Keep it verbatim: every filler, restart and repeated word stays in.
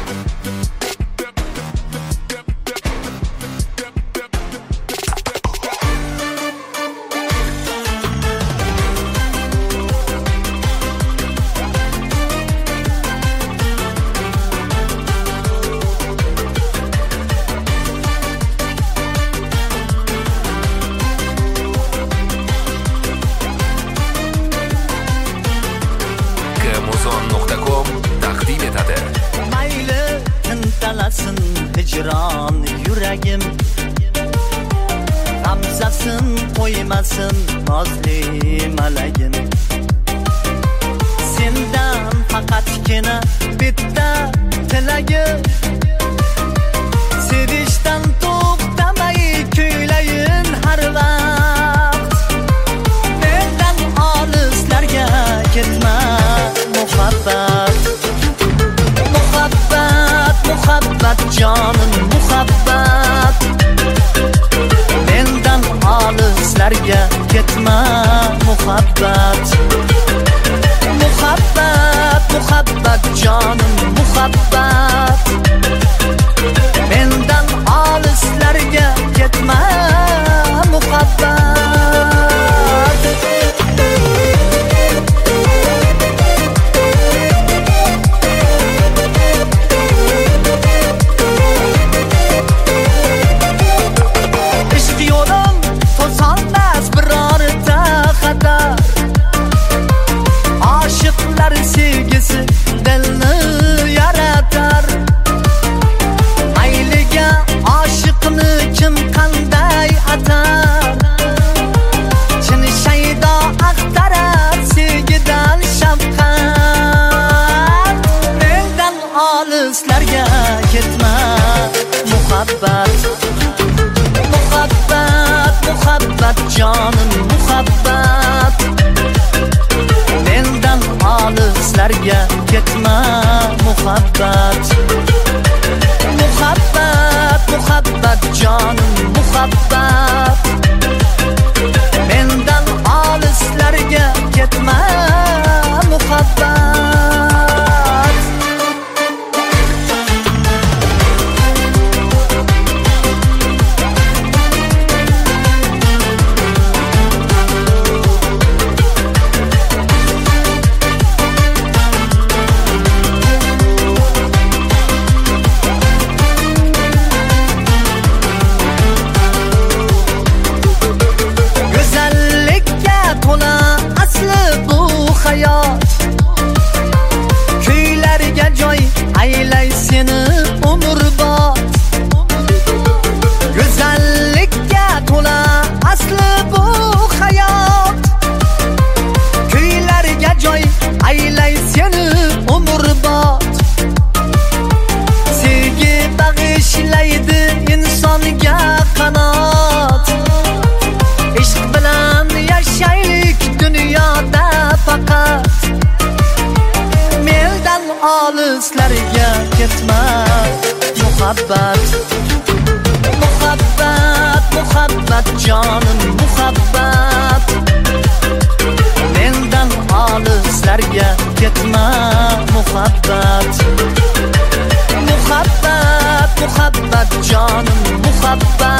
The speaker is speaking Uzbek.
hicron yuragim, g'amzasin qo'ymasin nozli malagim. Sendan faqatgina bitta tilagim, sevishdan to'xtamay kuylayin har vaqt. Mendan olislarga ketma muhabbat, muhabbat jonim muhabbat. Mendan olislarga ketma muhabbat, muhabbat muhabbat jonim muhabbat. Mendan olislarga ketma muhabbat. Sevgisi dilni yaratar. Ayliga oshiqni kim qanday atar? Chin shaydo axtarar sevgidan shafqat. Mendan olislarga ketma muhabbat, muhabbat muhabbat jonim muhabbat. Mendan olislarga ketma muhabbat, muhabbat muhabbat jonim muhabbat. Mendan olislarga ketma muhabbat. Kuylarga joy aylay seni umrbod. Go'zallikka to'la asli bu hayot. Kuylarga joy aylay seni umrbod. Sevgi bag'ishlaydi insonga qanot. Ishq bilan yashaylik dunyoda faqat. Mendan olislarga ketma muhabbat, muhabbat muhabbat jonim muhabbat. Mendan olislarga ketma muhabbat, muhabbat muhabbat jonim muhabbat.